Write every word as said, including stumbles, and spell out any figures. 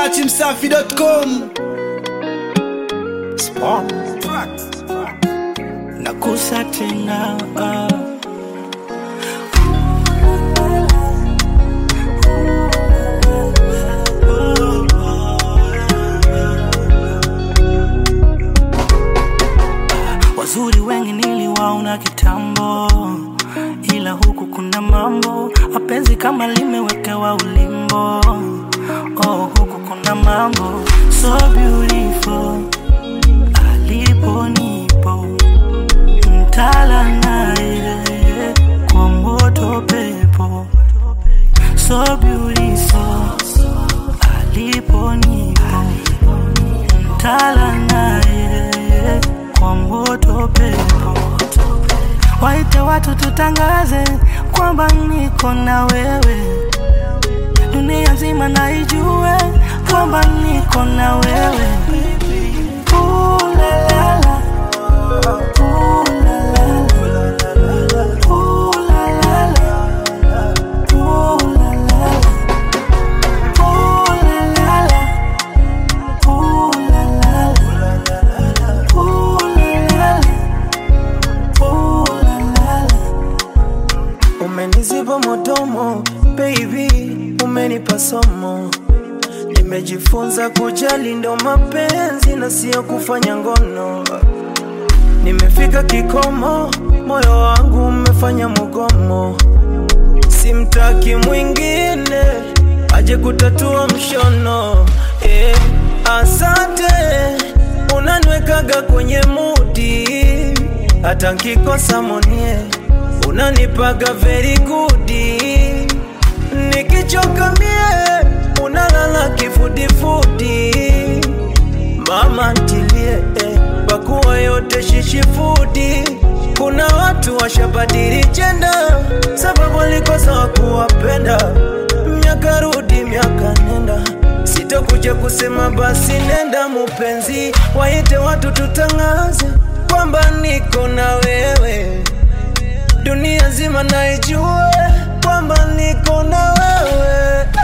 dati msafi dot com. Spawn nakusa tena uh. Wazuri wengi niliwaona kitambo, ila huku kuna mambo, mapenzi kama limewekewa ulimbo. Oh, huku kuna mambo so beautiful, alipo nipo mtala naye kwa moto pepo. So beautiful, alipo nipo mtala naye kwa moto pepo. Waite watu tutangaze kwamba niko na wewe, dunia nzima na ijue kwamba niko na wewe. Ooh la la la, ooh la la la, ooh la la la, ooh la la la, ooh la la la, ooh la la la, ooh la la la. Umeniziba modomo baby, umenipa somo. Nimejifunza kujali ndo mapenzi na sio kufanya ngono. Nimefika kikomo, moyo wangu umefanya mugomo. Simtaki mwingine aje kutatua mshono. Eh, asante unaniwekaga kwenye mudi, hata nkikosa monie unanipaga very good. Nikichoka mie unalala kifudifudi. Mama ntilie eh, pakuwa yote shishifudi. Kuna watu washabadili jenda sababu walikosa wakuwapenda. Miaka rudi miaka nenda, sitakuja kusema basi nenda mupenzi. Waite watu tutangaze kwamba niko na wewe, dunia nzima na ijue kwamba niko na wewe.